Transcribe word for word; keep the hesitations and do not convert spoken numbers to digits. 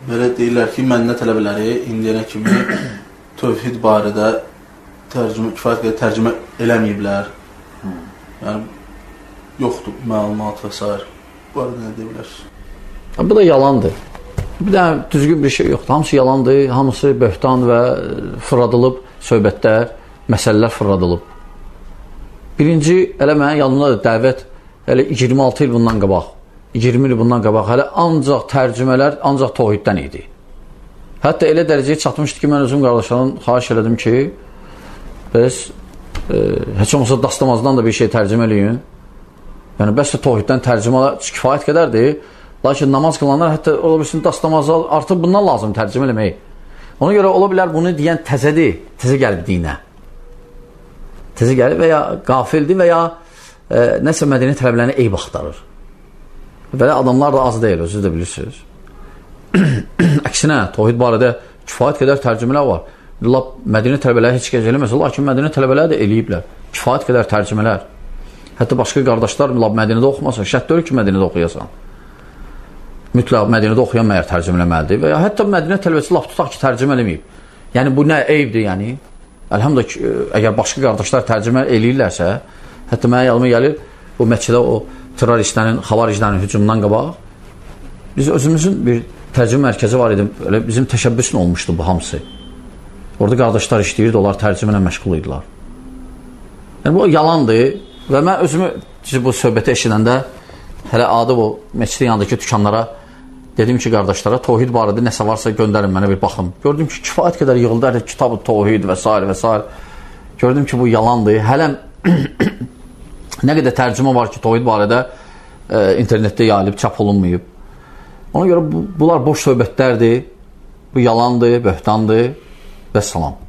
Belə deyirlər ki, Mədinə tələbələri indiyənə kimi tövhid barədə tərcümə, kifayət qədər tərcümə eləməyiblər. Hmm. Yəni, yoxdur məlumat və s. Bu arada nə deyə bilərsiniz? Bu da yalandır. Bir də düzgün bir şey yoxdur. Hamısı yalandır, hamısı böhtan və fırladılıb söhbətlər, məsələlər fırladılıb. Birinci, elə mənə yanımda da dəvət, elə iyirmi altı il bundan qabaq, iyirmi il bundan qabaq, hələ ancaq tərcümələr ancaq tohiddən idi. Hətta elə dərəcəyə çatmışdı ki, mən özüm qardaşlarım xahiş elədim ki, biz e, heç olmasa dastamazdan da bir şey tərcümə eləyin. Yəni, bəs də tohiddən tərcümə kifayət qədərdir. Lakin namaz qılanlar hətta ola bilsin dastamazda artıq bundan lazım tərcümə eləmək. Ona görə ola bilər bunu deyən təzədir, təzə gəlib dinə. Təzə gəlib və ya qafildir və ya e, nəsə mədəni tələblərini eyb axtarır. Belə adamlar da az deyil, özünüz də bilirsiniz. Əksinə, tohid barədə kifayət qədər tərcümələr var. Lap mədəni tələbələri heç kəs eləməsə, lakin mədəni tələbələri də eləyiblər. Kifayət qədər tərcümələr. Hətta başqa qardaşlar lap mədənədə oxumasın, şərt deyil ki, mədənədə oxuyasan. Mütləq mədənədə oxuyan məyər tərcümə eləməlidir və ya hətta mədənə tələbəsi lap tutaq ki, tərcümə eləməyib. Yəni, bu nə eyibdir, yəni. Əlhamdülillah ki, əgər başqa qardaşlar tərcümə eləyirlərsə, hətta mənə yanıma gəlir, o Məkkədə o terroristlərin, xavariclərin hücumundan qabaq, biz özümüzün bir tərcümə mərkəzi var idi, bizim təşəbbüsün olmuşdu bu hamısı. Orada qardaşlar işləyirdi, onlar tərcümə ilə məşğul idilər. Yəni, bu yalandır və mən özümü bu söhbəti eşidəndə hələ adı bu məscidin yanındakı dükanlara dedim ki, qardaşlara, tohid barədə nəsə varsa göndərin mənə bir baxım. Gördüm ki, kifayət qədər yığıldı, hər kitab-ı tohid və s. və s. Gördüm ki, bu yalandır. Hələm nə qədər tərcümə var ki, tohid barədə e, internetdə yayılıb, çap olunmayıb. Ona görə bu, bunlar boş söhbətlərdir, bu yalandır, böhtandır və salam.